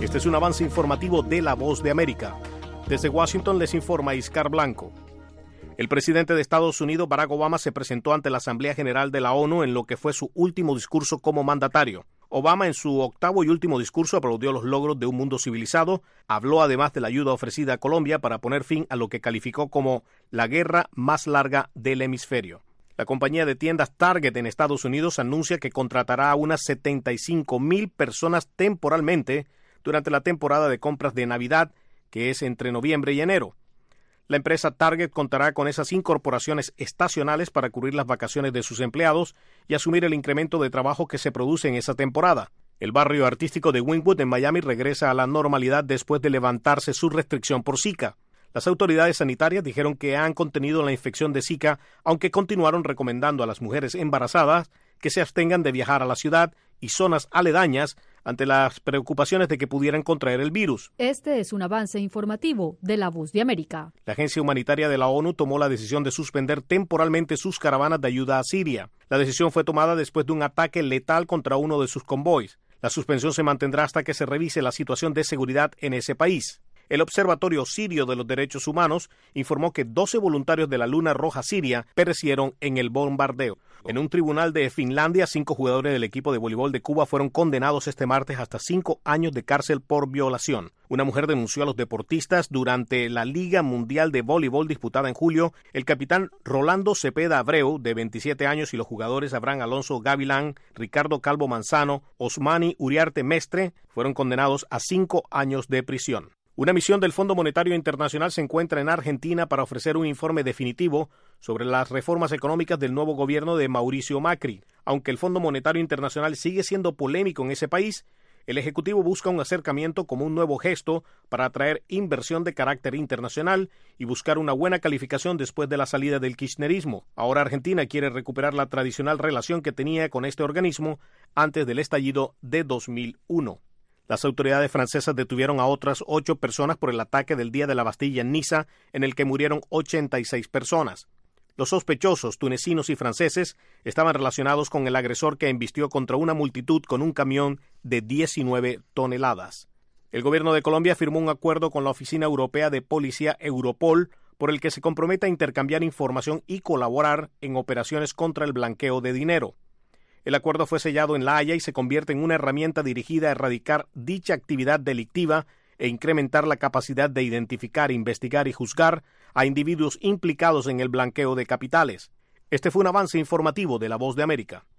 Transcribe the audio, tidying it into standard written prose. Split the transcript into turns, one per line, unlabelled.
Este es un avance informativo de La Voz de América. Desde Washington les informa Iscar Blanco. El presidente de Estados Unidos, Barack Obama, se presentó ante la Asamblea General de la ONU en lo que fue su último discurso como mandatario. Obama, en su octavo y último discurso, aplaudió los logros de un mundo civilizado. Habló además de la ayuda ofrecida a Colombia para poner fin a lo que calificó como la guerra más larga del hemisferio. La compañía de tiendas Target en Estados Unidos anuncia que contratará a unas 75,000 personas temporalmente durante la temporada de compras de Navidad, que es entre noviembre y enero. La empresa Target contará con esas incorporaciones estacionales para cubrir las vacaciones de sus empleados y asumir el incremento de trabajo que se produce en esa temporada. El barrio artístico de Wynwood en Miami regresa a la normalidad después de levantarse su restricción por Zika. Las autoridades sanitarias dijeron que han contenido la infección de Zika, aunque continuaron recomendando a las mujeres embarazadas que se abstengan de viajar a la ciudad y zonas aledañas ante las preocupaciones de que pudieran contraer el virus.
Este es un avance informativo de La Voz de América.
La Agencia Humanitaria de la ONU tomó la decisión de suspender temporalmente sus caravanas de ayuda a Siria. La decisión fue tomada después de un ataque letal contra uno de sus convoys. La suspensión se mantendrá hasta que se revise la situación de seguridad en ese país. El Observatorio Sirio de los Derechos Humanos informó que 12 voluntarios de la Luna Roja Siria perecieron en el bombardeo. En un tribunal de Finlandia, 5 jugadores del equipo de voleibol de Cuba fueron condenados este martes hasta 5 años de cárcel por violación. Una mujer denunció a los deportistas durante la Liga Mundial de Voleibol disputada en julio. El capitán Rolando Cepeda Abreu, de 27 años, y los jugadores Abraham Alonso Gavilán, Ricardo Calvo Manzano, Osmani Uriarte Mestre fueron condenados a 5 años de prisión. Una misión del Fondo Monetario Internacional se encuentra en Argentina para ofrecer un informe definitivo sobre las reformas económicas del nuevo gobierno de Mauricio Macri. Aunque el Fondo Monetario Internacional sigue siendo polémico en ese país, el Ejecutivo busca un acercamiento como un nuevo gesto para atraer inversión de carácter internacional y buscar una buena calificación después de la salida del kirchnerismo. Ahora Argentina quiere recuperar la tradicional relación que tenía con este organismo antes del estallido de 2001. Las autoridades francesas detuvieron a otras 8 personas por el ataque del Día de la Bastilla en Niza, en el que murieron 86 personas. Los sospechosos, tunecinos y franceses, estaban relacionados con el agresor que embistió contra una multitud con un camión de 19 toneladas. El gobierno de Colombia firmó un acuerdo con la Oficina Europea de Policía Europol, por el que se compromete a intercambiar información y colaborar en operaciones contra el blanqueo de dinero. El acuerdo fue sellado en La Haya y se convierte en una herramienta dirigida a erradicar dicha actividad delictiva e incrementar la capacidad de identificar, investigar y juzgar a individuos implicados en el blanqueo de capitales. Este fue un avance informativo de La Voz de América.